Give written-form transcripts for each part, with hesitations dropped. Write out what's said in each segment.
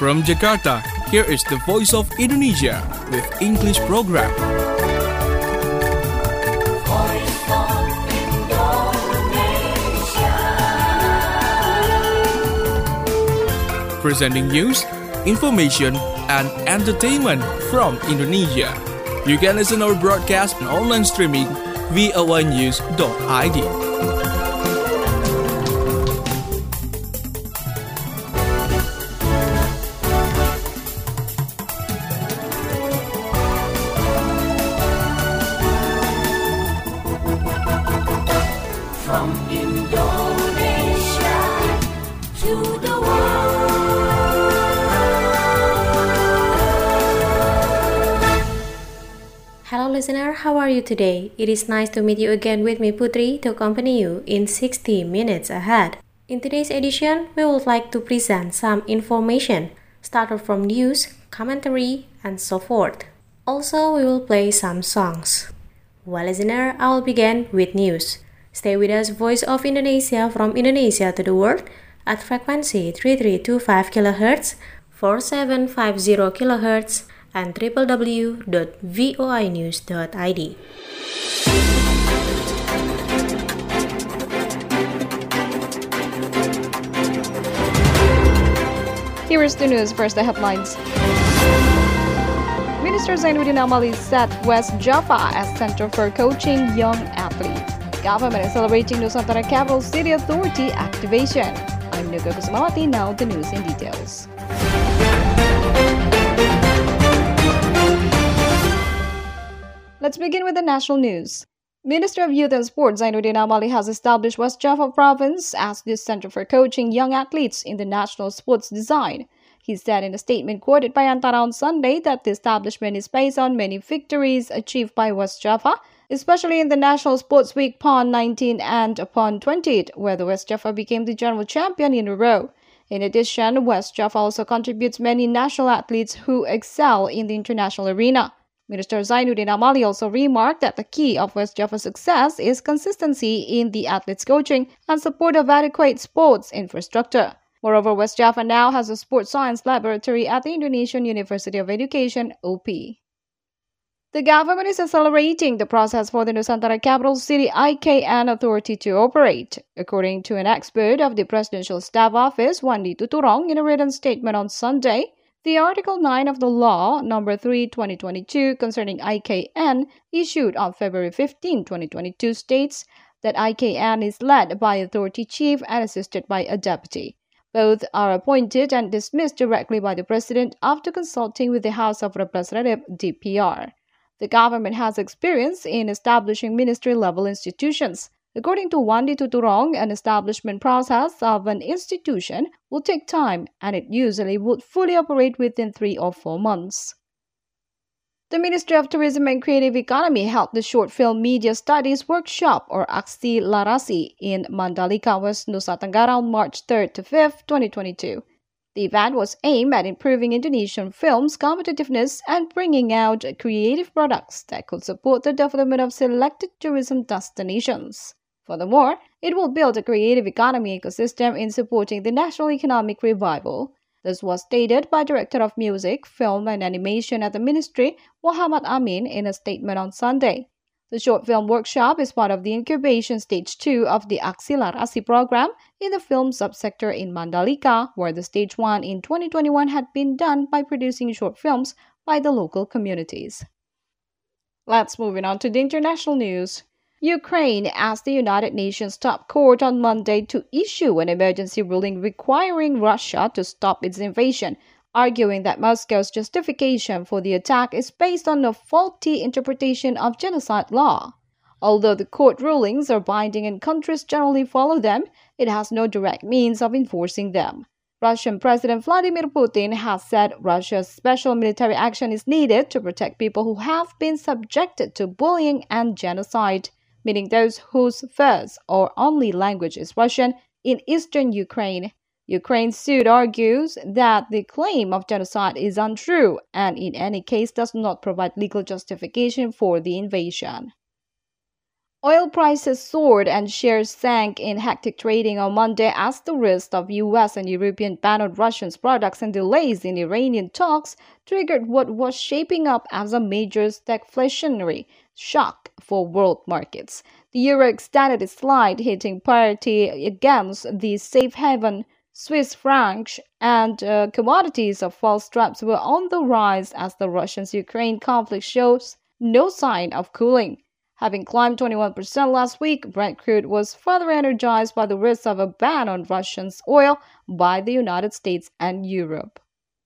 From Jakarta, here is the Voice of Indonesia with English program. Voice of Indonesia. Presenting news, information, and entertainment from Indonesia. You can listen our broadcast and online streaming voanews.id. From Indonesia to the world. Hello listener, how are you today? It is nice to meet you again with me Putri to accompany you in 60 minutes ahead. In today's edition, we would like to present some information, started from news, commentary, and so forth. Also, we will play some songs. Well listener, I will begin with news. Stay with us, Voice of Indonesia from Indonesia to the world at frequency 3325 kHz, 4750 kHz, and www.voinews.id. Here is the news. First, the headlines. Minister Zainuddin Amali set West Java as center for coaching young athletes. Government is celebrating Nusantara Capital City Authority activation. I'm Nuga Kusumawati. Now the news in details. Let's begin with the national news. Minister of Youth and Sports Zainuddin Amali has established West Java Province as the center for coaching young athletes in the national sports design. He said in a statement quoted by Antara on Sunday that the establishment is based on many victories achieved by West Java, especially in the National Sports Week PON 19 and PON 20, where the West Java became the general champion in a row. In addition, West Java also contributes many national athletes who excel in the international arena. Minister Zainuddin Amali also remarked that the key of West Java's success is consistency in the athletes' coaching and support of adequate sports infrastructure. Moreover, West Java now has a sports science laboratory at the Indonesian University of Education, OP. The government is accelerating the process for the Nusantara Capital City IKN Authority to operate. According to an expert of the Presidential Staff Office, Wandi Tuturong, in a written statement on Sunday, the Article 9 of the Law No. 3/2022 concerning IKN, issued on February 15, 2022, states that IKN is led by Authority Chief and assisted by a deputy. Both are appointed and dismissed directly by the President after consulting with the House of Representatives (DPR). The government has experience in establishing ministry-level institutions. According to Wandi Tuturong, an establishment process of an institution will take time and it usually would fully operate within 3 or 4 months. The Ministry of Tourism and Creative Economy held the Short Film Media Studies Workshop or Aksi Larasi in Mandalika, West Nusa Tenggara on March 3rd to 5th, 2022. The event was aimed at improving Indonesian films' competitiveness and bringing out creative products that could support the development of selected tourism destinations. Furthermore, it will build a creative economy ecosystem in supporting the national economic revival. This was stated by Director of Music, Film and Animation at the Ministry, Muhammad Amin, in a statement on Sunday. The short film workshop is part of the incubation stage 2 of the Aksi Larasi program in the film subsector in Mandalika, where the stage 1 in 2021 had been done by producing short films by the local communities. Let's move on to the international news. Ukraine asked the United Nations top court on Monday to issue an emergency ruling requiring Russia to stop its invasion, arguing that Moscow's justification for the attack is based on a faulty interpretation of genocide law. Although the court rulings are binding and countries generally follow them, it has no direct means of enforcing them. Russian President Vladimir Putin has said Russia's special military action is needed to protect people who have been subjected to bullying and genocide, meaning those whose first or only language is Russian in eastern Ukraine. Ukraine's suit argues that the claim of genocide is untrue and in any case does not provide legal justification for the invasion. Oil prices soared and shares sank in hectic trading on Monday as the risk of US and European ban on Russian products and delays in Iranian talks triggered what was shaping up as a major stagflationary shock for world markets. The euro extended its slide, hitting parity against the safe haven Swiss franc, and commodities of false straps were on the rise as the Russian-Ukraine conflict shows no sign of cooling. Having climbed 21% last week, Brent crude was further energized by the risk of a ban on Russian oil by the United States and Europe.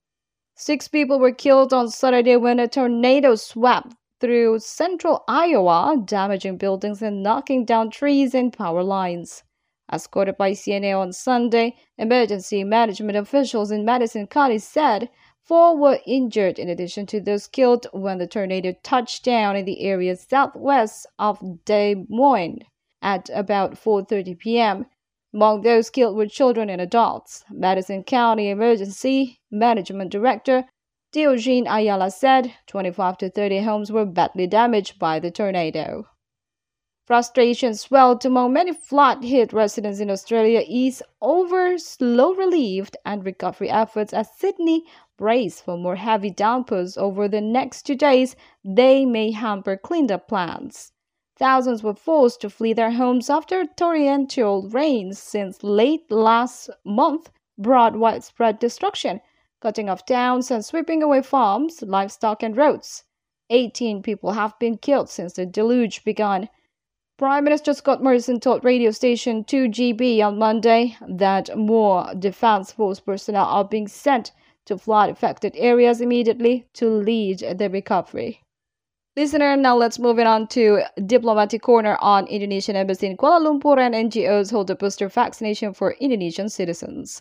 6 people were killed on Saturday when a tornado swept through central Iowa, damaging buildings and knocking down trees and power lines. As quoted by CNA on Sunday, emergency management officials in Madison County said 4 were injured in addition to those killed when the tornado touched down in the area southwest of Des Moines at about 4:30 p.m. Among those killed were children and adults. Madison County Emergency Management Director Diogene Ayala said 25 to 30 homes were badly damaged by the tornado. Frustration swelled among many flood-hit residents in Australia east over slow relief and recovery efforts as Sydney braced for more heavy downpours over the next 2 days. They may hamper cleanup plans. Thousands were forced to flee their homes after torrential rains since late last month brought widespread destruction, cutting off towns and sweeping away farms, livestock, and roads. 18 people have been killed since the deluge began. Prime Minister Scott Morrison told radio station 2GB on Monday that more Defence Force personnel are being sent to flood-affected areas immediately to lead the recovery. Listener, now let's move on to Diplomatic Corner on Indonesian Embassy in Kuala Lumpur and NGOs hold a booster vaccination for Indonesian citizens.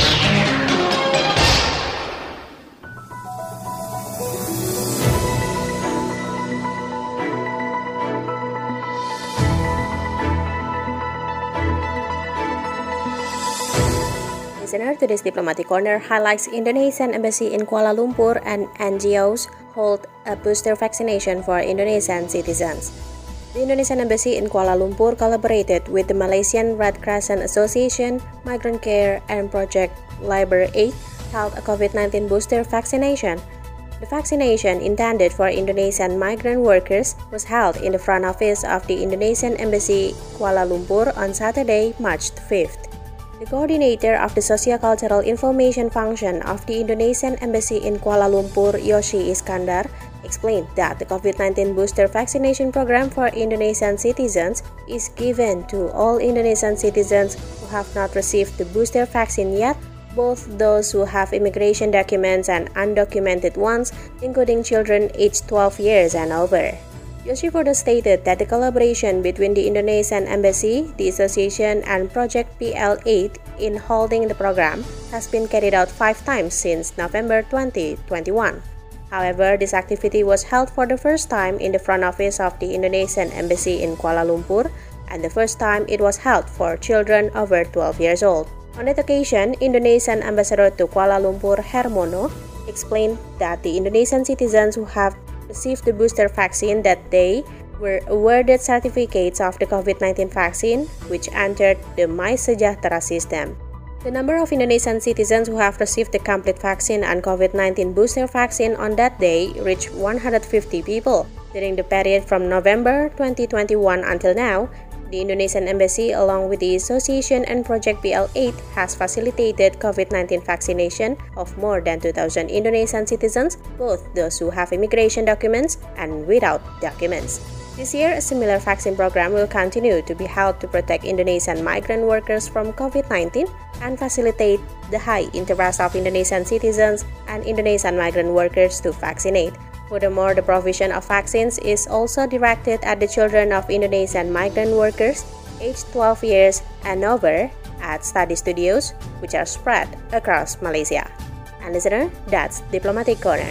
Listener, today's Diplomatic Corner highlights Indonesian Embassy in Kuala Lumpur and NGOs hold a booster vaccination for Indonesian citizens. The Indonesian Embassy in Kuala Lumpur collaborated with the Malaysian Red Crescent Association, Migrant Care, and Project Liber 8 held a COVID-19 booster vaccination. The vaccination intended for Indonesian migrant workers was held in the front office of the Indonesian Embassy Kuala Lumpur on Saturday, March 5th. The coordinator of the Socio-Cultural Information Function of the Indonesian Embassy in Kuala Lumpur, Yoshi Iskandar, explained that the COVID-19 booster vaccination program for Indonesian citizens is given to all Indonesian citizens who have not received the booster vaccine yet, both those who have immigration documents and undocumented ones, including children aged 12 years and over. Yoshi further stated that the collaboration between the Indonesian Embassy, the Association, and Project PL8 in holding the program has been carried out 5 times since November 2021. However, this activity was held for the first time in the front office of the Indonesian Embassy in Kuala Lumpur, and the first time it was held for children over 12 years old. On that occasion, Indonesian Ambassador to Kuala Lumpur, Hermono, explained that the Indonesian citizens who have received the booster vaccine that they were awarded certificates of the COVID-19 vaccine, which entered the My Sejahtera system. The number of Indonesian citizens who have received the complete vaccine and COVID-19 booster vaccine on that day reached 150 people. During the period from November 2021 until now, the Indonesian Embassy, along with the Association and Project PL8, has facilitated COVID-19 vaccination of more than 2,000 Indonesian citizens, both those who have immigration documents and without documents. This year, a similar vaccine program will continue to be held to protect Indonesian migrant workers from COVID-19 and facilitate the high interest of Indonesian citizens and Indonesian migrant workers to vaccinate. Furthermore, the provision of vaccines is also directed at the children of Indonesian migrant workers aged 12 years and over at study studios, which are spread across Malaysia. And listener, that's Diplomatic Corner.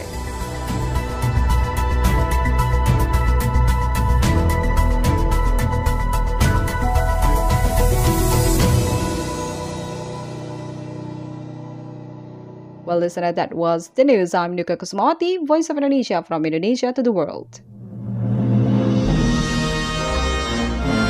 Well, listener, that was the news. I'm Nuka Kusumawati, Voice of Indonesia from Indonesia to the world.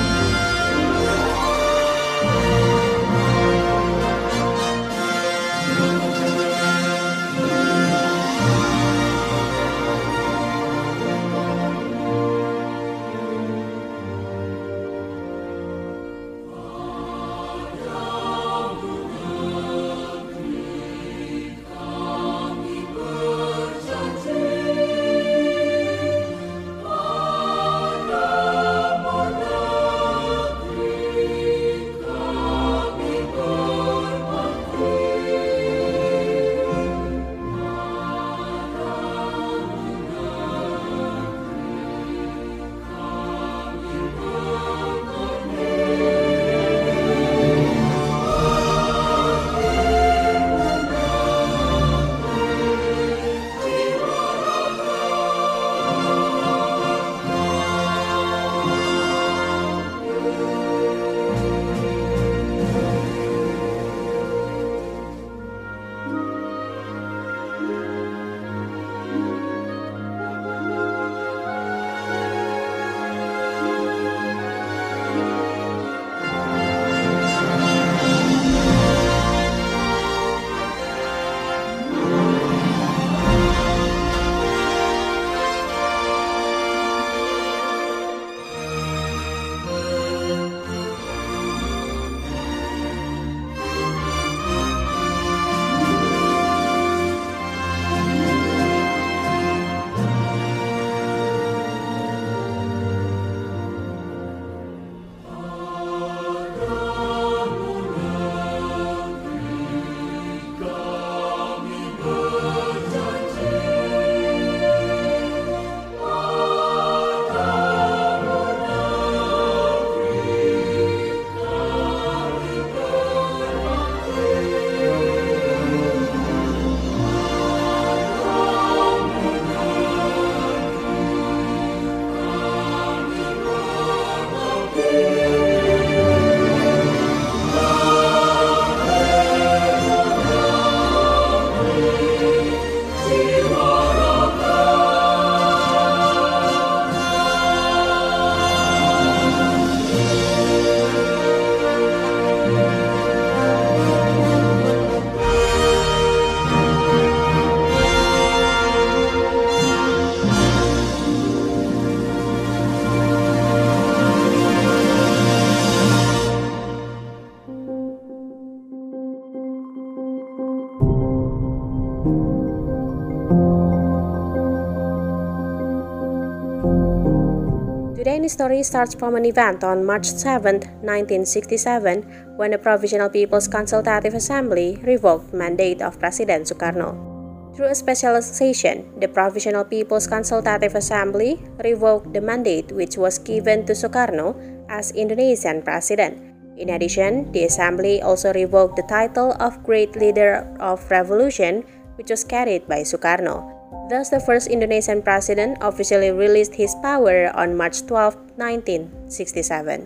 Today's story starts from an event on March 7, 1967, when the Provisional People's Consultative Assembly revoked the mandate of President Sukarno. Through a special session, the Provisional People's Consultative Assembly revoked the mandate which was given to Sukarno as Indonesian president. In addition, the Assembly also revoked the title of Great Leader of Revolution, which was carried by Sukarno. Thus, the first Indonesian president officially released his power on March 12, 1967.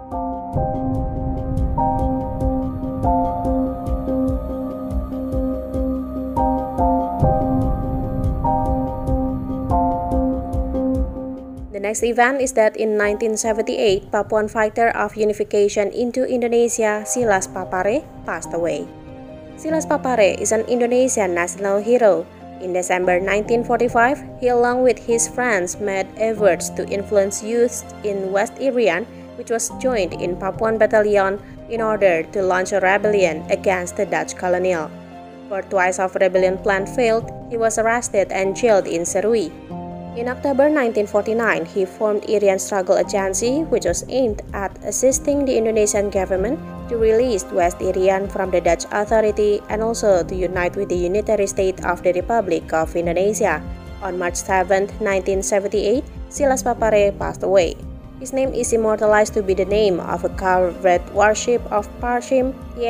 The next event is that in 1978, Papuan fighter of unification into Indonesia, Silas Papare, passed away. Silas Papare is an Indonesian national hero. In December 1945, he along with his friends made efforts to influence youth in West Irian, which was joined in Papuan Battalion in order to launch a rebellion against the Dutch colonial. For twice of rebellion plan failed, he was arrested and jailed in Serui. In October 1949, he formed Irian Struggle Agency, which was aimed at assisting the Indonesian government to release West Irian from the Dutch authority and also to unite with the unitary state of the Republic of Indonesia. On March 7, 1978, Silas Papare passed away. His name is immortalized to be the name of a carved warship of Parchim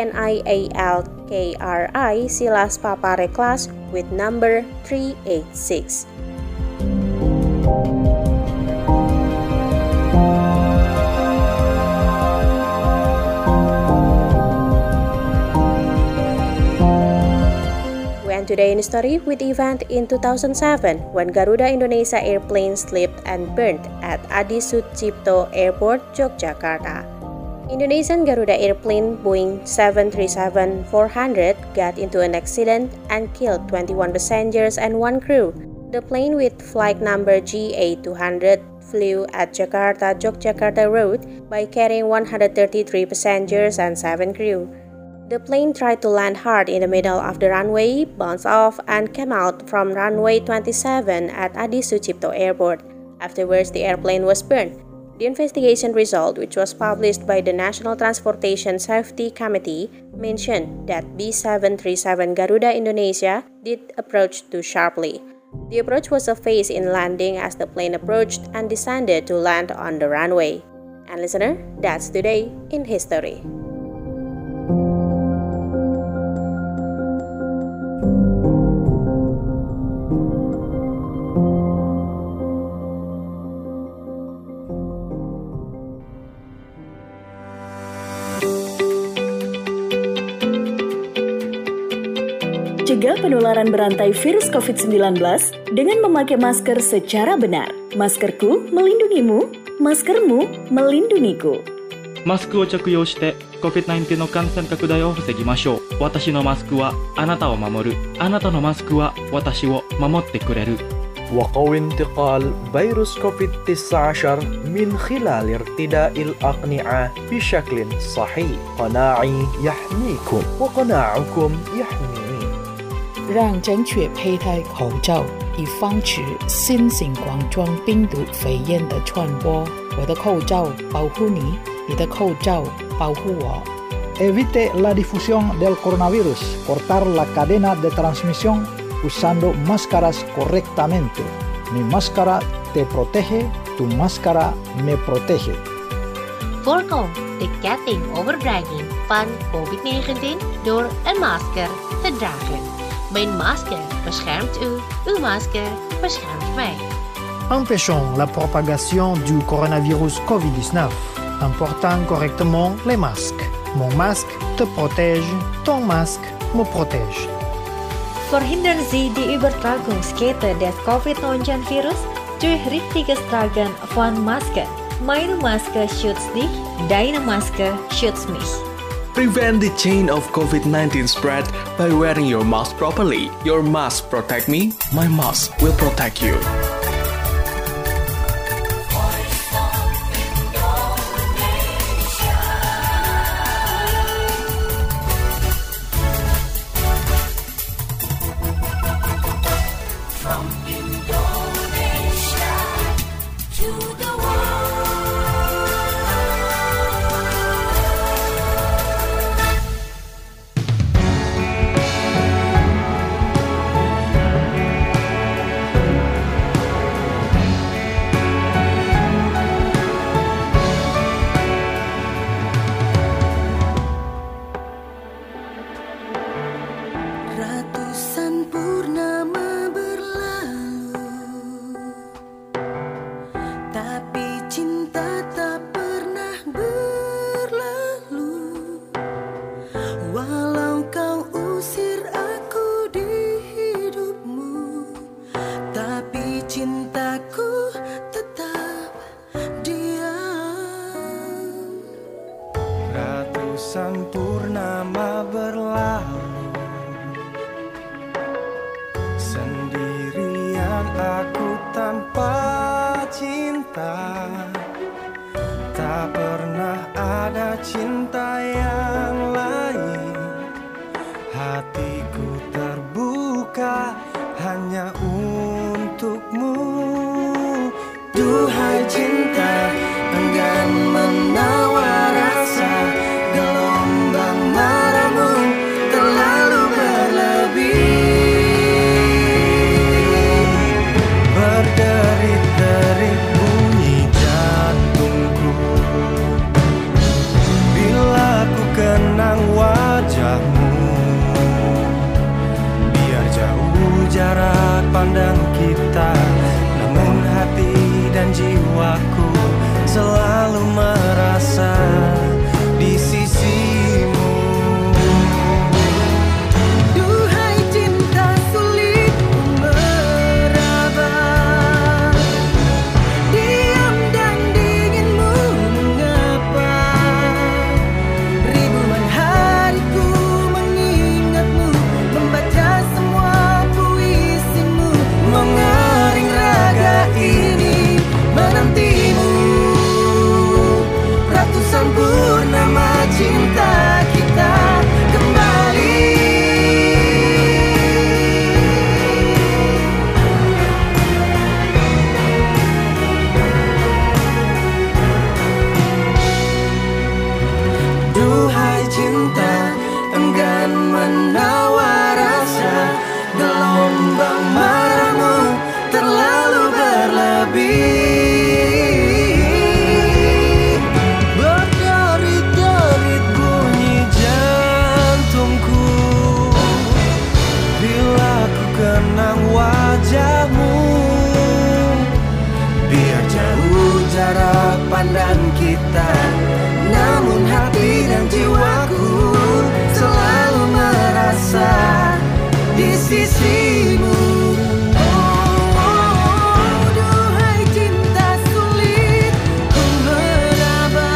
NIALKRI Silas Papare class with number 386. Today in story with the event in 2007 when Garuda Indonesia airplane slipped and burned at Adi Sucipto Airport, Yogyakarta. Indonesian Garuda airplane Boeing 737-400 got into an accident and killed 21 passengers and 1 crew. The plane with flight number GA200 flew at Jakarta-Yogyakarta route by carrying 133 passengers and 7 crew. The plane tried to land hard in the middle of the runway, bounced off, and came out from runway 27 at Adi Sucipto Airport. Afterwards, the airplane was burned. The investigation result, which was published by the National Transportation Safety Committee, mentioned that B737 Garuda Indonesia did approach too sharply. The approach was a phase in landing as the plane approached and descended to land on the runway. And listener, that's today in history. Cegah penularan berantai virus COVID-19 dengan memakai masker secara benar. Maskerku melindungimu, maskermu melindungiku. マスクを着用して COVID-19 の感染拡大を防ぎましょう。私のマスクはあなたを守る。あなたのマスクは私を守ってくれる。 وقوي انتقال فيروس كوفيد-19 من خلال ارتداء الأقنعة بشكل صحيح. قناعي يحميكم وقناعكم يحميني. 让正确佩戴口罩，以防止新型冠状病毒肺炎的传播。我的口罩保护你，你的口罩保护我。 Evite la difusión del coronavirus. Cortar la cadena de transmisión usando máscaras correctamente. Mi máscara te protege, tu máscara me protege. Voorkom de ketting overdraging van COVID-19 door een masker te dragen. Mijn masker beschermt u, uw masker beschermt mij. Empêchons la propagation du coronavirus COVID-19 en portant correctement les masques. Mon masque te protège, ton masque me protège. Verhindern Sie die Übertragungskette des COVID-19-Virus durch richtiges Tragen von Masken. Meine Maske schützt dich, deine Maske schützt mich. Prevent the chain of COVID-19 spread by wearing your mask properly. Your mask protect me, my mask will protect you. From Indonesia to the world. cinta yang lain. Hatiku terbuka hanya untukmu. Duhai cinta, enggan menawar rasa. Gelombang marahmu terlalu berlebih. Berderit-derit bunyi jantungku bila ku kenang wajahmu. Biar jauh jarak pandang kita, namun hati dan jiwaku selalu merasa di sisimu. Duhai cinta, sulit meraba. Diam dan dinginmu mengapa. Ribuan hariku mengingatmu, membaca semua puisimu. Mengering raga ini menantimu. Ratusan purnama cinta kita kembali. Duhai cinta, enggan menawar rasa. Gelombang marahmu terlalu berlebih. Berderit-derit bunyi jantungku bila ku kenang wajahmu. Biar jauh jarak pandang kita, namun hati dan jiwaku selalu merasa di sisimu. Duhai cinta, sulit ku meraba.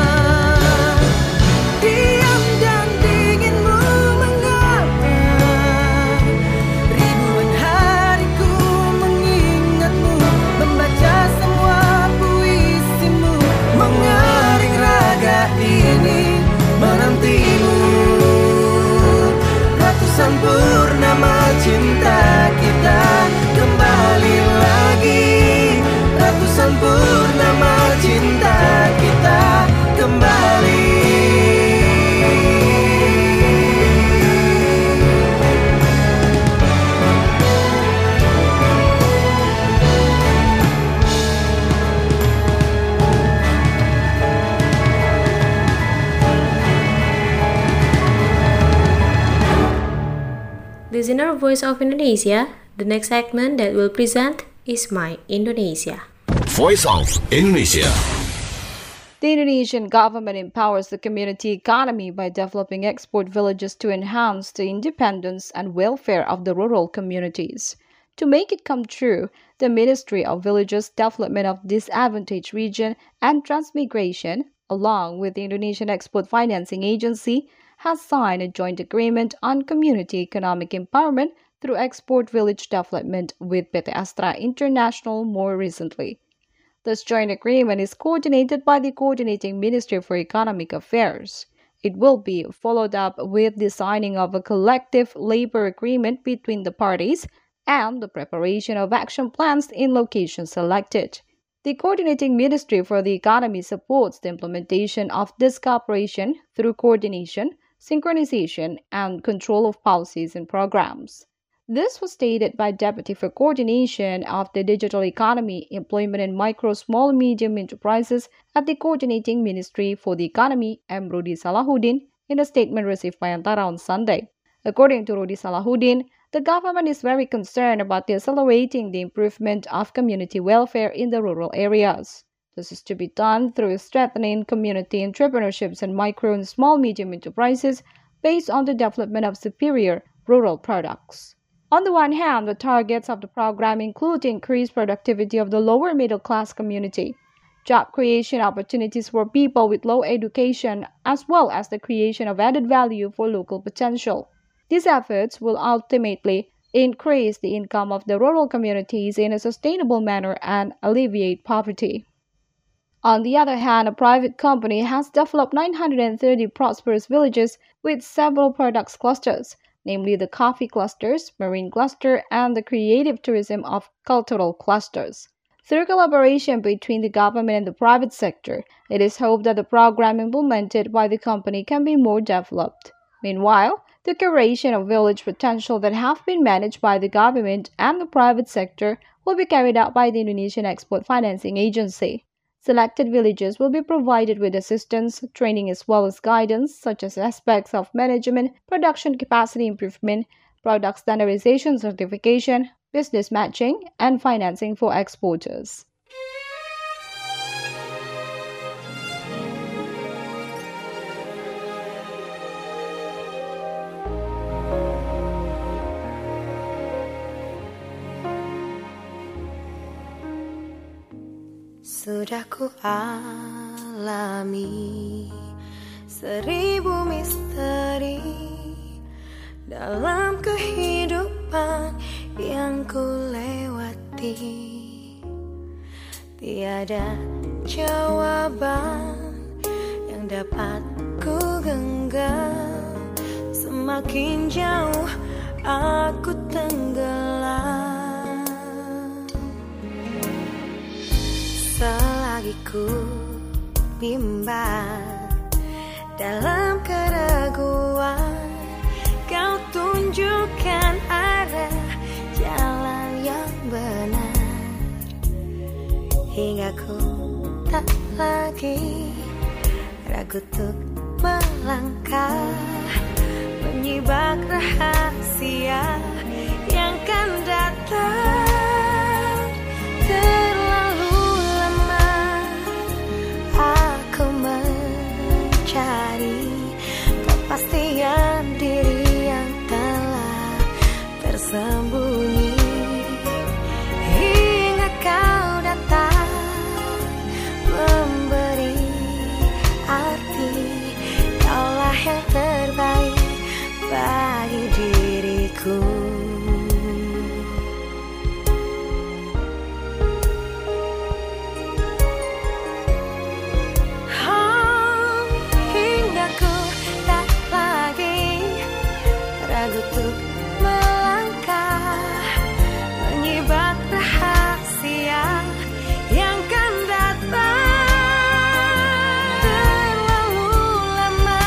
Diam dan dinginmu mengapa. Ribuan hariku mengingatmu, membaca semua puisimu. Mengering raga ini menantimu. Ratusan purnama cinta kita kembali lagi. Ratusan purnama cinta kita kembali. Listener Voice of Indonesia, the next segment that we'll present is My Indonesia. Voice of Indonesia. The Indonesian government empowers the community economy by developing export villages to enhance the independence and welfare of the rural communities. To make it come true, the Ministry of Villages Development of Disadvantaged Region and Transmigration, along with the Indonesian Export Financing Agency, has signed a joint agreement on community economic empowerment through export village development with PT Astra International more recently. This joint agreement is coordinated by the Coordinating Ministry for Economic Affairs. It will be followed up with the signing of a collective labor agreement between the parties and the preparation of action plans in locations selected. The Coordinating Ministry for the Economy supports the implementation of this cooperation through coordination, synchronization, and control of policies and programs. This was stated by Deputy for Coordination of the Digital Economy, Employment and Micro, Small, Medium Enterprises at the Coordinating Ministry for the Economy, M. Rudi Salahuddin, in a statement received by Antara on Sunday. According to Rudi Salahuddin, the government is very concerned about accelerating the improvement of community welfare in the rural areas. This is to be done through strengthening community entrepreneurships and micro and small medium enterprises based on the development of superior rural products. On the one hand, the targets of the program include increased productivity of the lower middle class community, job creation opportunities for people with low education, as well as the creation of added value for local potential. These efforts will ultimately increase the income of the rural communities in a sustainable manner and alleviate poverty. On the other hand, a private company has developed 930 prosperous villages with several products clusters, namely the coffee clusters, marine cluster, and the creative tourism of cultural clusters. Through collaboration between the government and the private sector, it is hoped that the program implemented by the company can be more developed. Meanwhile, the curation of village potential that have been managed by the government and the private sector will be carried out by the Indonesian Export Financing Agency. Selected villages will be provided with assistance, training as well as guidance such as aspects of management, production capacity improvement, product standardization certification, business matching, and financing for exporters. Sudah ku alami 1000 misteri dalam kehidupan yang ku lewati. Tiada jawaban yang dapat ku genggam, semakin jauh aku tenggelam. Selagi ku bimbang dalam keraguan, Kau tunjukkan arah jalan yang benar, hingga ku tak lagi ragu untuk melangkah, menyibak rahasia yang kan datang. Terlalu lama aku mencari kepastian diri yang telah tersembunyi, hingga Kau datang memberi arti. Kaulah yang terbaik bagi diriku. Untuk melangkah, menyibak rahasia yang kan datang. Terlalu lama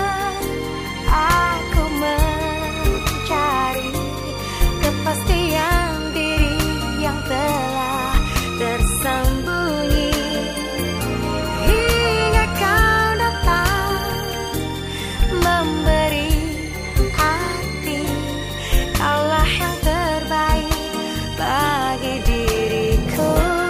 aku mencari kepastian diri yang telah tersembunyi, hingga Kau datang memberi yang terbaik bagi diriku.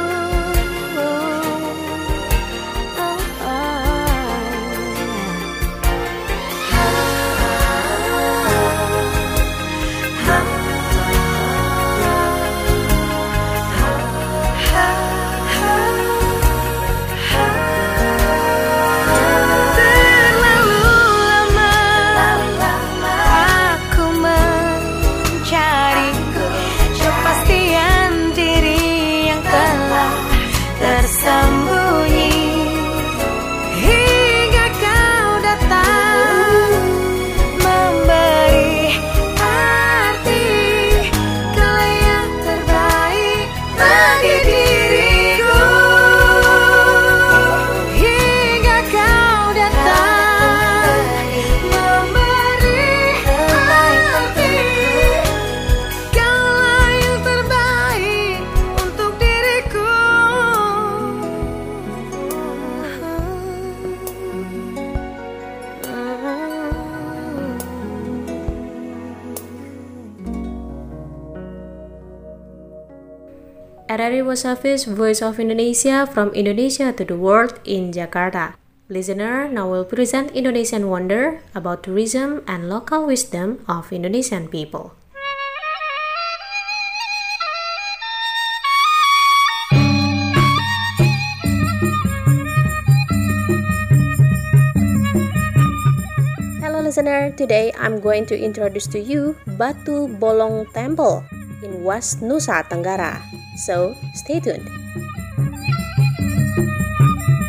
RRI World Service, Voice of Indonesia, from Indonesia to the world in Jakarta. Listener, now will present Indonesian Wonder about tourism and local wisdom of Indonesian people. Hello listener, today I'm going to introduce to you Batu Bolong Temple in West Nusa Tenggara. So, stay tuned.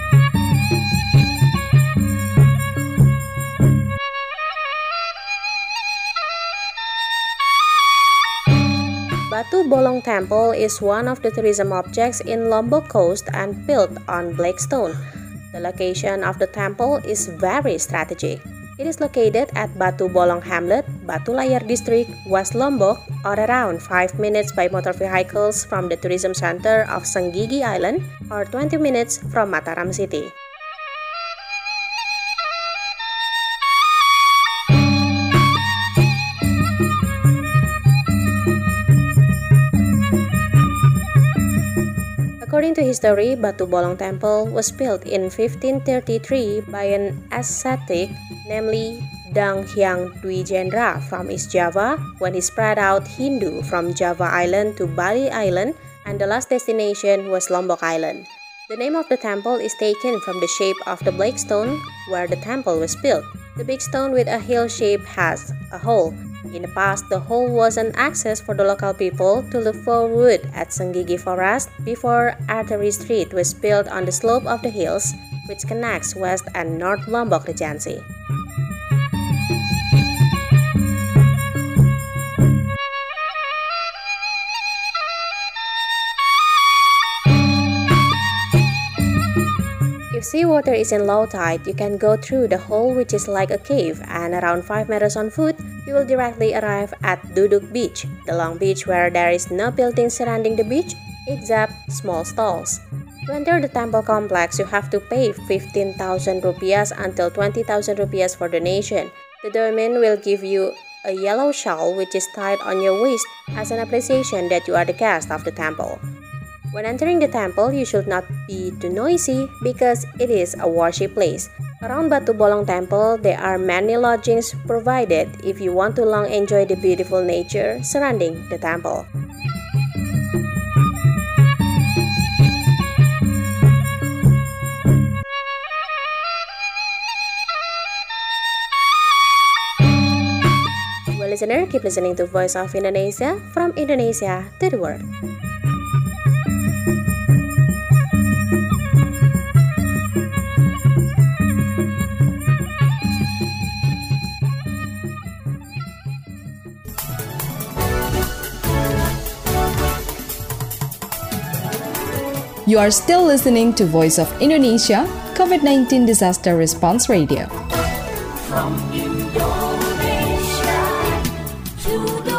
Batu Bolong Temple is one of the tourism objects in Lombok Coast and built on black stone. The location of the temple is very strategic. It is located at Batu Bolong Hamlet, Batu Layar District, West Lombok, or around 5 minutes by motor vehicles from the tourism center of Senggigi Island, or 20 minutes from Mataram City. According to history, Batu Bolong Temple was built in 1533 by an ascetic, namely Dang Hyang Dwijendra from East Java, when he spread out Hindu from Java Island to Bali Island, and the last destination was Lombok Island. The name of the temple is taken from the shape of the black stone where the temple was built. The big stone with a hill shape has a hole. In the past, the hole was an access for the local people to look for wood at Senggigi Forest before Artery Street was built on the slope of the hills, which connects West and North Lombok Regency. If seawater is in low tide, you can go through the hole, which is like a cave, and around 5 meters on foot, you will directly arrive at Duduk Beach, the long beach where there is no building surrounding the beach except small stalls. To enter the temple complex, you have to pay 15,000 rupiahs until 20,000 rupiahs for donation. The doorman will give you a yellow shawl which is tied on your waist as an appreciation that you are the guest of the temple. When entering the temple, you should not be too noisy because it is a worship place. Around Batu Bolong Temple, there are many lodgings provided if you want to long enjoy the beautiful nature surrounding the temple. Well, listener, keep listening to Voice of Indonesia, from Indonesia to the world. You are still listening to Voice of Indonesia, COVID-19 Disaster Response Radio. From Indonesia to the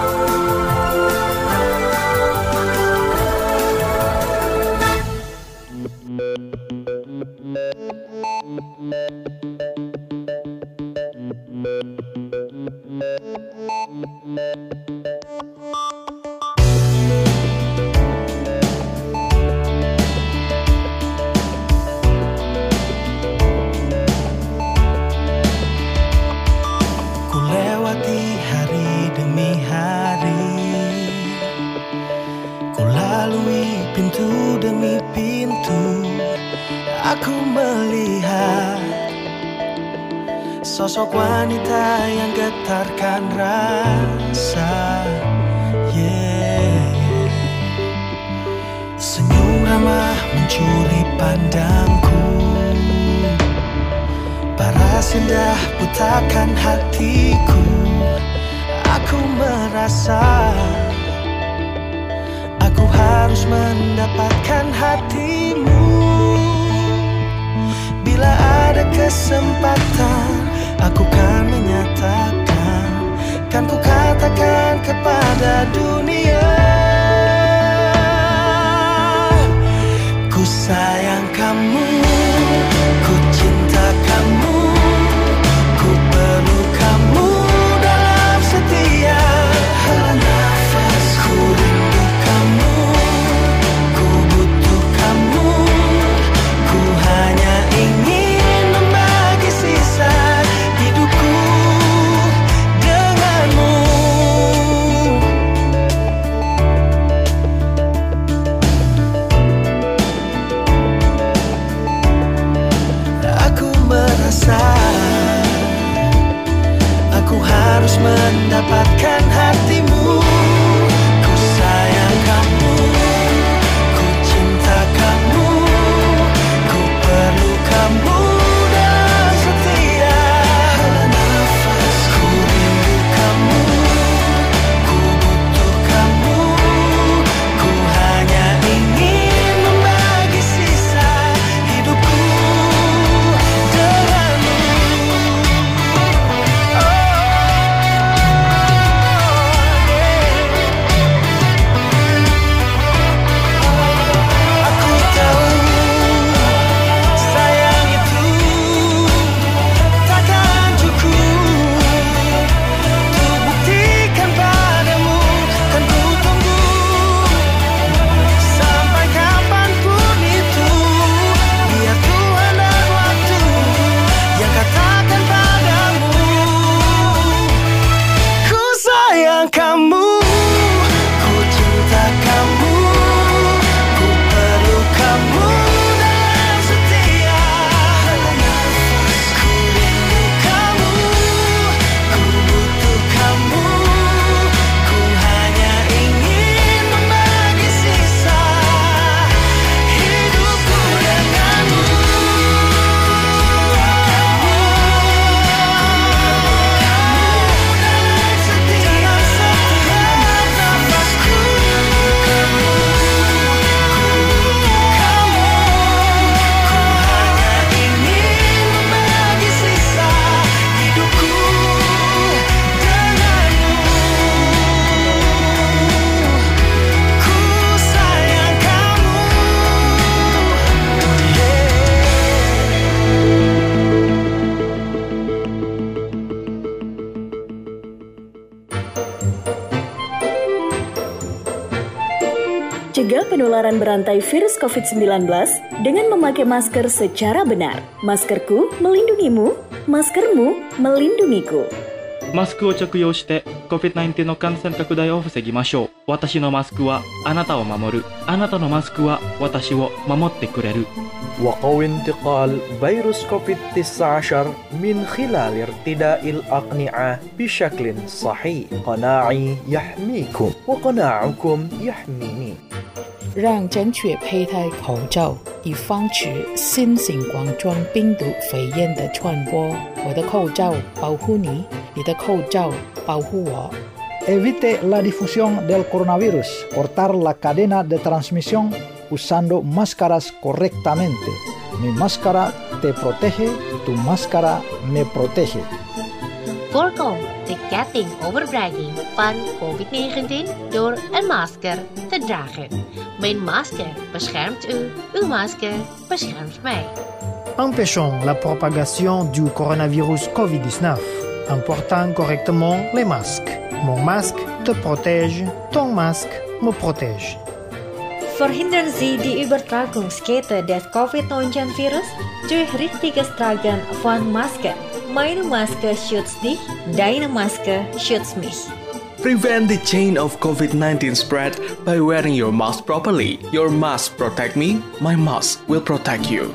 pintu demi pintu, aku melihat sosok wanita yang getarkan rasa. Senyum ramah mencuri pandangku, paras indah butakan hatiku. Aku merasa aku harus mendapatkan hatimu. Bila ada kesempatan, aku kan menyatakan, kan ku katakan kepada dunia, ku sayang kamu, ku cinta kamu, ku perlu kamu dalam setiap hela nafas. Ku rindu kamu, ku butuh kamu, ku hanya ingin membagi sisa hidupku denganmu. penularan berantai virus COVID-19 dengan memakai masker secara benar. Maskerku melindungimu, maskermu melindungiku. マスクを着用して COVID-19 の感染拡大を防ぎましょう。私のマスクはあなたを守る。あなたのマスクは私を守ってくれる。 وقو انتقال فيروس كوفيد-19 من خلال ارتداء الأقنعة بشكل صحيح. قناعي يحميكم وقناعكم يحميني. 让正确佩戴口罩，以防止新型冠状病毒肺炎的传播。我的口罩保护你，你的口罩保护我。 Evite la difusión del coronavirus. Cortar la cadena de transmisión usando máscaras correctamente. Mi máscara te protege, tu máscara me protege. Voorkom de ketting overdraging van COVID-19 door een masker te dragen. Mijn masker beschermt u, uw masker beschermt mij. Empêchons la propagation du coronavirus COVID-19 en portant correctement les masques. Mon masque te protège, ton masque me protège. Verhindern Sie die Übertragungskette des Covid-19-Virus durch richtiges Tragen von Masken. Meine Maske schützt dich, deine Maske schützt mich. Prevent the chain of COVID-19 spread by wearing your mask properly. Your mask protect me, my mask will protect you.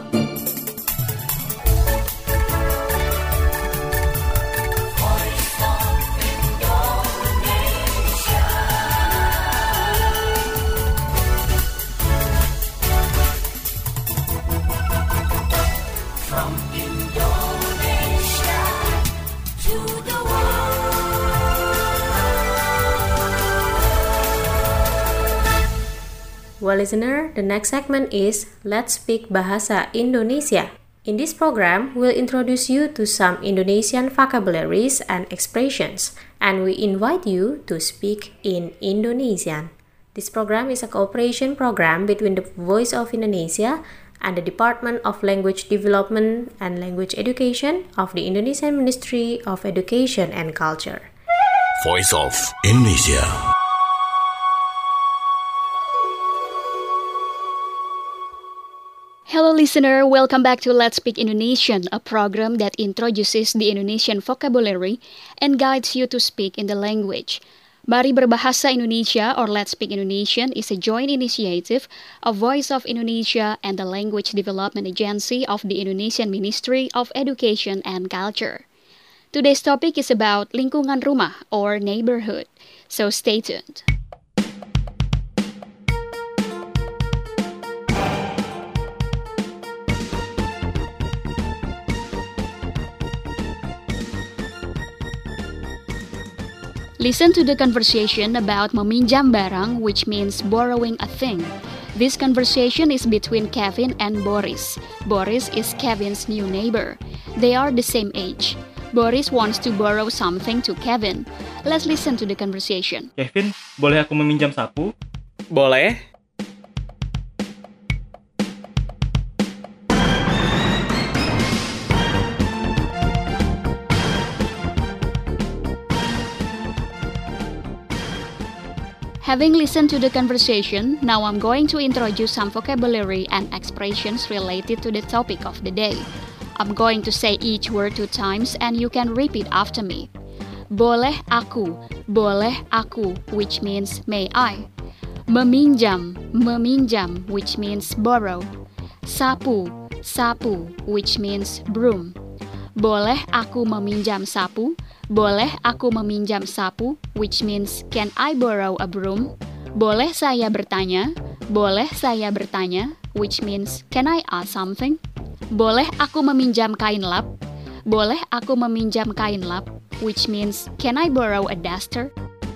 Well, listener, the next segment is Let's Speak Bahasa Indonesia. In this program, we'll introduce you to some Indonesian vocabularies and expressions, and we invite you to speak in Indonesian. This program is a cooperation program between the Voice of Indonesia and the Department of Language Development and Language Education of the Indonesian Ministry of Education and Culture. Voice of Indonesia. Hello listener, welcome back to Let's Speak Indonesian, a program that introduces the Indonesian vocabulary and guides you to speak in the language. Mari Berbahasa Indonesia or Let's Speak Indonesian is a joint initiative of Voice of Indonesia and the Language Development Agency of the Indonesian Ministry of Education and Culture. Today's topic is about lingkungan rumah or neighborhood, so stay tuned. Listen to the conversation about meminjam barang, which means borrowing a thing. This conversation is between Kevin and Boris. Boris is Kevin's new neighbor. They are the same age. Boris wants to borrow something to Kevin. Let's listen to the conversation. Kevin, boleh aku meminjam sapu? Boleh. Having listened to the conversation, now I'm going to introduce some vocabulary and expressions related to the topic of the day. I'm going to say each word 2 times and you can repeat after me. Boleh aku, which means may I. Meminjam, which means borrow. Sapu, which means broom. Boleh aku meminjam sapu? Boleh aku meminjam sapu, which means can I borrow a broom? Boleh saya bertanya? Boleh saya bertanya, which means can I ask something? Boleh aku meminjam kain lap? Boleh aku meminjam kain lap, which means can I borrow a duster?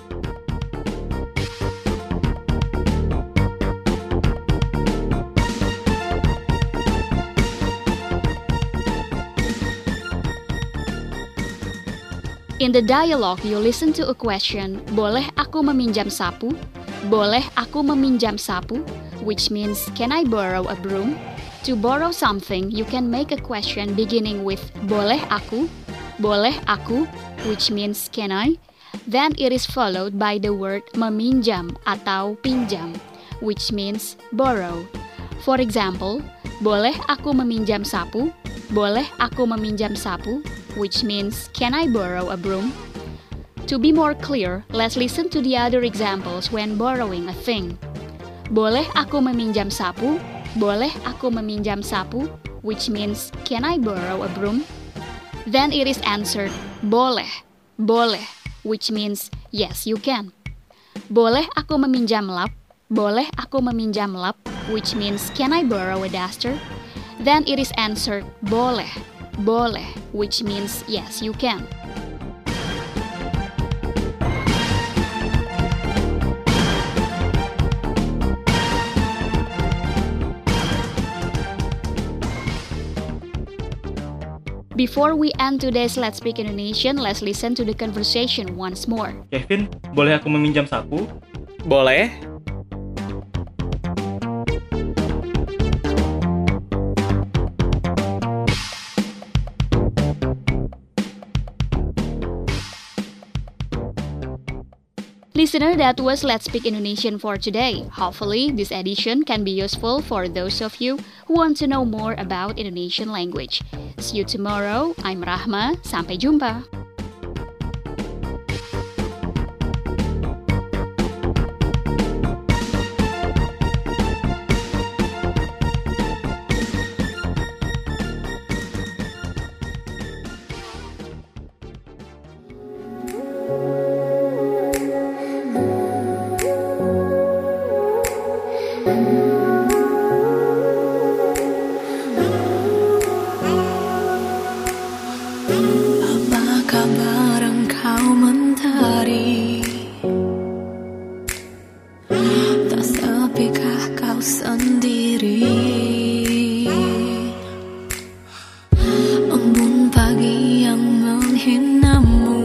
In the dialogue, you listen to a question, boleh aku meminjam sapu? Boleh aku meminjam sapu? Which means, can I borrow a broom? To borrow something, you can make a question beginning with boleh aku? Boleh aku? Which means, can I? Then it is followed by the word meminjam atau pinjam. which means borrow. For example, boleh aku meminjam sapu? Boleh aku meminjam sapu? Which means, can I borrow a broom? To be more clear, let's listen to the other examples when borrowing a thing. Boleh aku meminjam sapu? Boleh aku meminjam sapu? Which means, can I borrow a broom? Then it is answered, boleh, boleh, which means, yes, you can. Boleh aku meminjam lap? Boleh aku meminjam lap? Which means, can I borrow a duster? Then it is answered, boleh, boleh, which means, yes, you can. Before we end today's Let's Speak Indonesian, let's listen to the conversation once more. Kevin, boleh aku meminjam sapu? Boleh. Listener, that was Let's Speak Indonesian for today. Hopefully, this edition can be useful for those of you who want to know more about Indonesian language. See you tomorrow. I'm Rahma. Sampai jumpa. Apa kabar engkau mentari? Tak sepikah kau sendiri? Embun pagi yang menghinamu,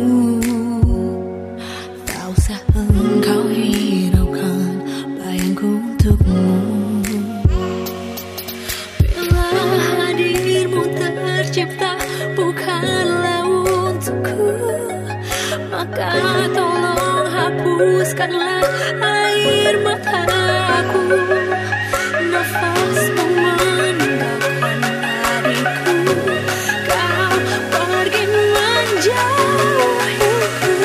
tak usah engkau hiraukan bayangku untukmu. Bila hadirmu tercipta bukanlah untukku, maka tolong hapuskanlah air mataku. Nafasmu meninggalkan dariku, kau pergi menjauhiku.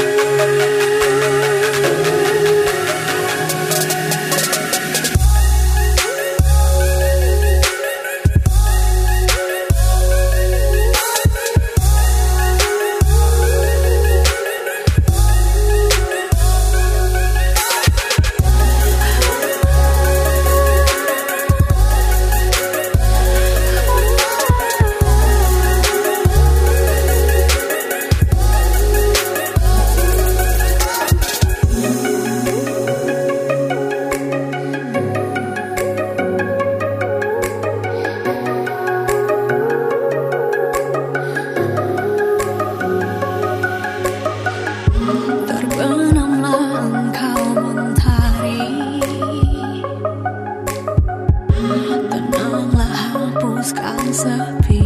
Sepi,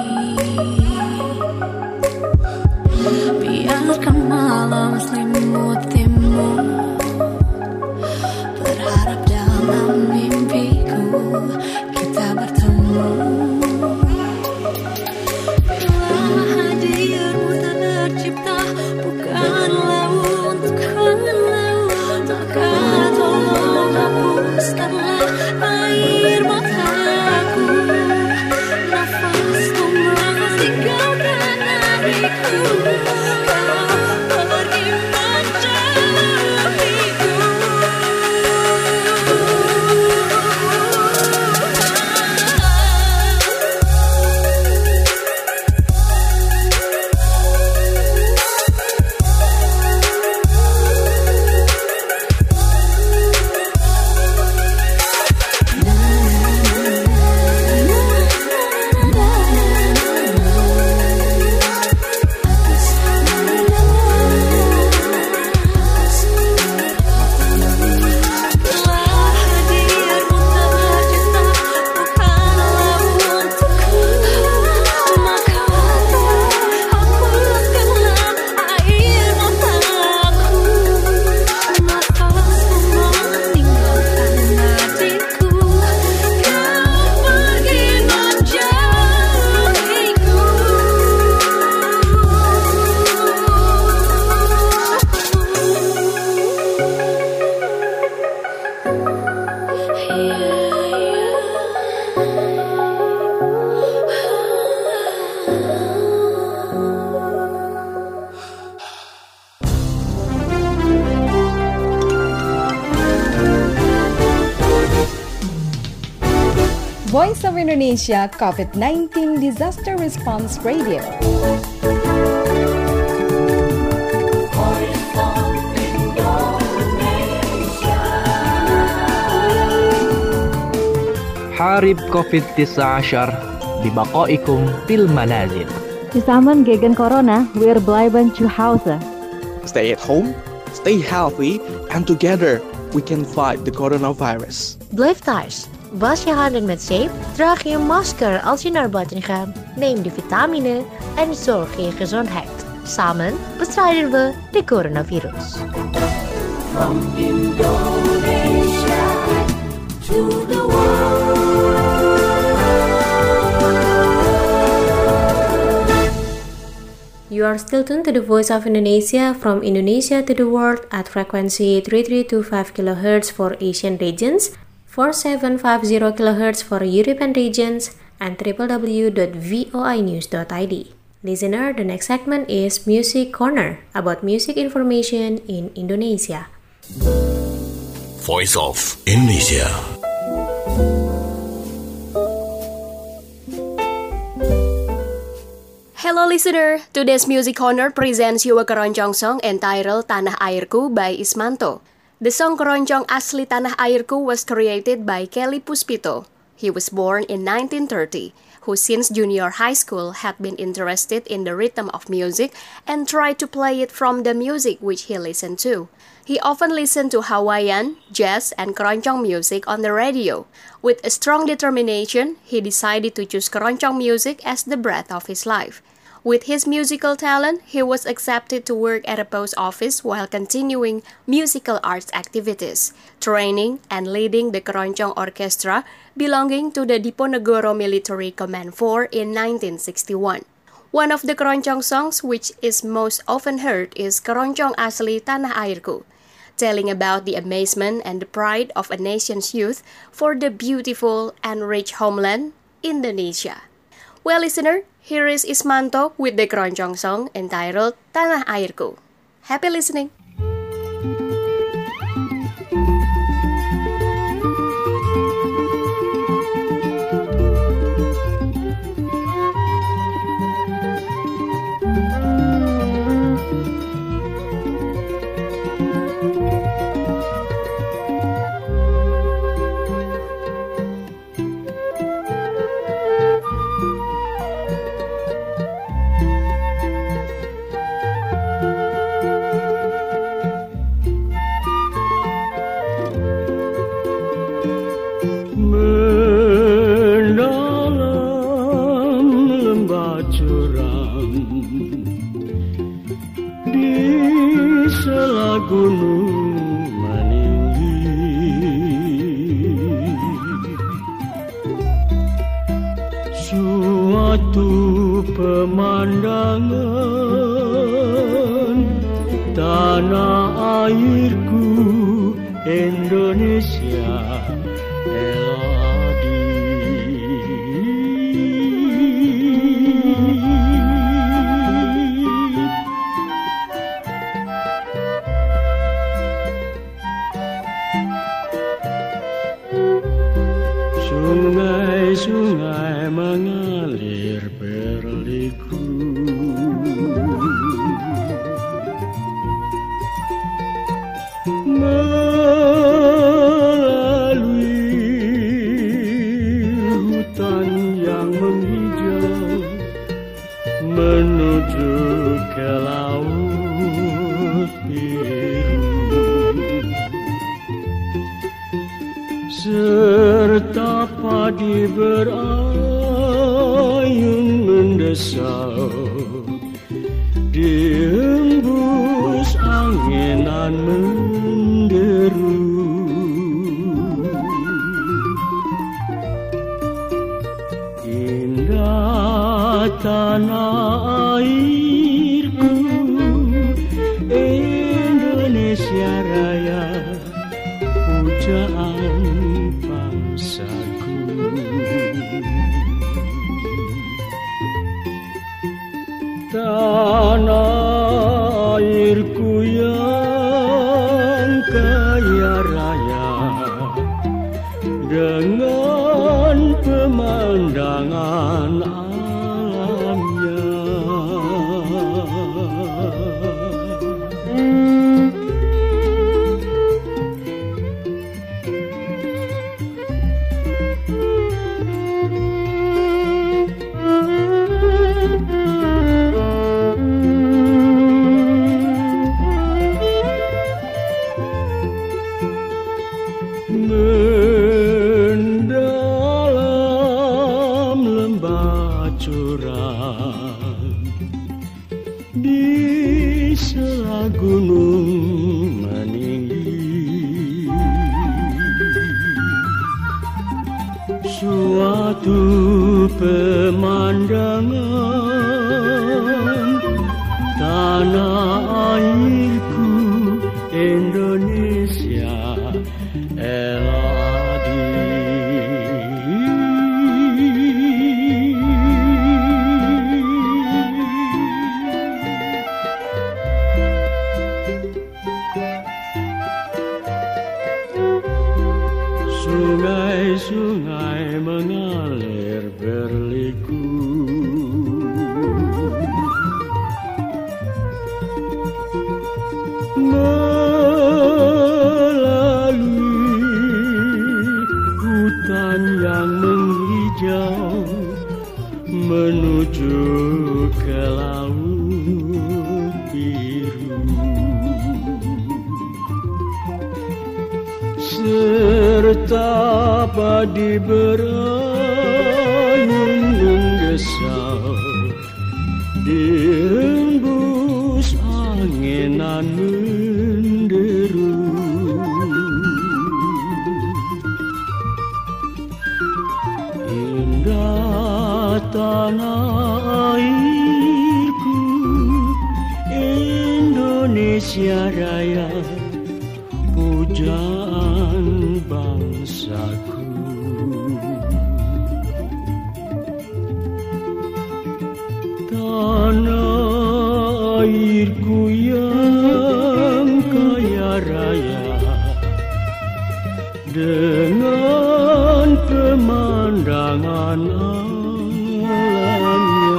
biarkan malam selimutimu, berharap dalam mimpiku kita bertemu. Bila hadirmu tercipta bukanlah untukku, maka tolong hapuskanlah air mataku. Nafasku meninggalkan dariku, kau pergi menjauhiku. Indonesia COVID-19 Disaster Response Radio. حارب COVID-19 ببقائكم في المنازل. Zusammen gegen Corona, wir bleiben zu Hause. Stay at home, stay healthy, and together we can fight the coronavirus. Blijf thuis. Was je handen met zeep, draag je een masker als je naar buiten gaat, neem de vitamine en zorg je gezondheid. Samen bestrijden we de coronavirus. From Indonesia to the world. You are still tuned to the Voice of Indonesia from Indonesia to the world at frequency 3325 kHz for Asian regions, 4750 kHz for European regions, and www.voinews.id. Listener, the next segment is Music Corner, about music information in Indonesia. Voice of Indonesia. Hello listener, today's Music Corner presents you a keroncong song entitled Tanah Airku by Ismanto. The song keroncong asli Tanah Airku was created by Kelly Puspito. He was born in 1930, who since junior high school had been interested in the rhythm of music and tried to play it from the music which he listened to. He often listened to Hawaiian, jazz, and keroncong music on the radio. With a strong determination, he decided to choose keroncong music as the breath of his life. With his musical talent, he was accepted to work at a post office while continuing musical arts activities, training and leading the keroncong orchestra belonging to the Diponegoro Military Command 4 in 1961. One of the keroncong songs which is most often heard is Keroncong Asli Tanah Airku, telling about the amazement and the pride of a nation's youth for the beautiful and rich homeland, Indonesia. Well, listener, here is Ismanto with the keroncong song entitled Tanah Airku. Happy listening! Suatu pemandangan tanah airku Indonesia eladi. Sungai-sungai mengalir berliku, melalui hutan yang menghijau, menuju ke laut biru, serta padi berayun mendesau, dihembus anginan menderu. Indah tanah airku Indonesia Raya, pujaan bangsaku. Tanah airku yang kaya raya dengan pemandangan di sela gunung meninggi. Suatu pemandangan tanah airku Indonesia eladi. Sungai-sungai mengalir berliku, melalui hutan yang menghijau menuju ke laut biru. Serta padi berayun menggesau dihembus anginan menderu. Indah tanah airku Indonesia Raya, pujaan bangsaku. Tanah airku yang kaya raya dengan pemandangan alamnya.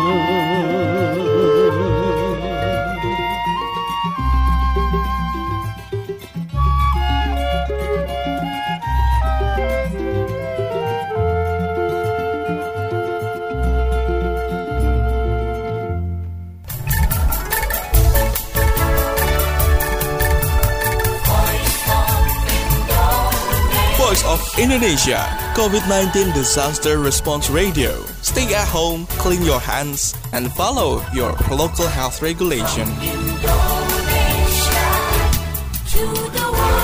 Voice of Indonesia, COVID-19 Disaster Response Radio. Stay at home, clean your hands, and follow your local health regulation. Indonesia to the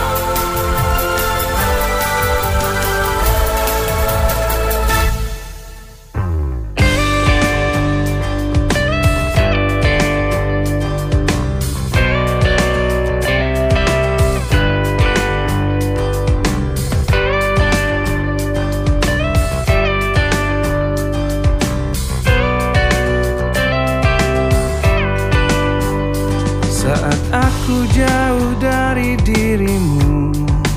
Aku jauh dari dirimu,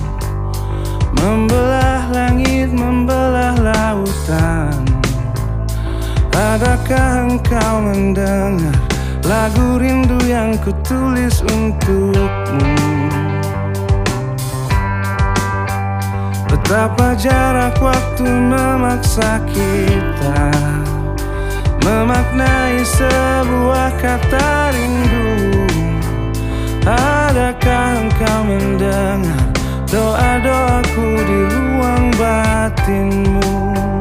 membelah langit, membelah lautan. Adakah engkau mendengar lagu rindu yang kutulis untukmu? Betapa jarak waktu memaksa kita memaknai sebuah kata rindu. Adakah engkau mendengar doa-doaku di ruang batinmu?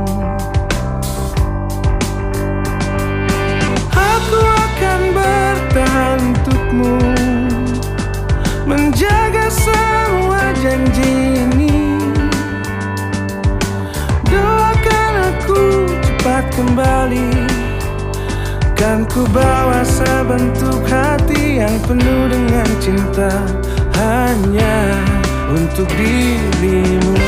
Aku akan bertahan untukmu, menjaga semua janji ini. Doakan aku cepat kembali, kan ku bawa sebentuk hati yang penuh dengan cinta hanya untuk dirimu.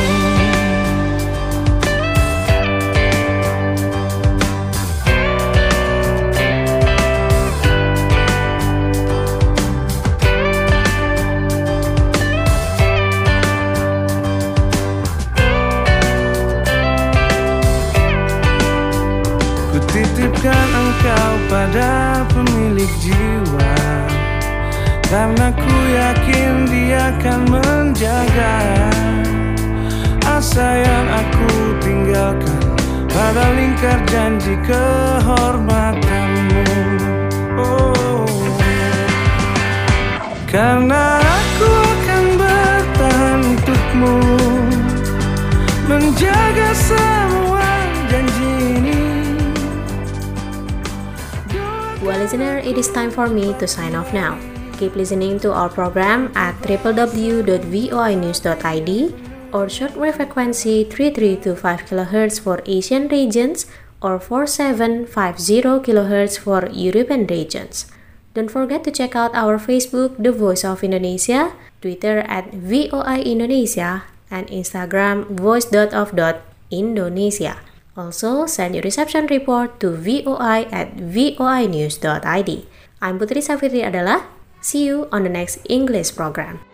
Titipkan engkau pada pemilik jiwa, karena ku yakin dia akan menjaga asa yang aku tinggalkan pada lingkar janji kehormatanmu. Oh, karena aku akan bertahan untukmu, menjaga semua janji ini. Well, listener, it is time for me to sign off now. Keep listening to our program at www.voinews.id or shortwave frequency 3325 kHz for Asian regions or 4750 kHz for European regions. Don't forget to check out our Facebook, The Voice of Indonesia, Twitter at VOI Indonesia, and Instagram voice.of.indonesia. Also, send your reception report to voi@voinews.id. I'm Putri Safitri Adalah. See you on the next English program.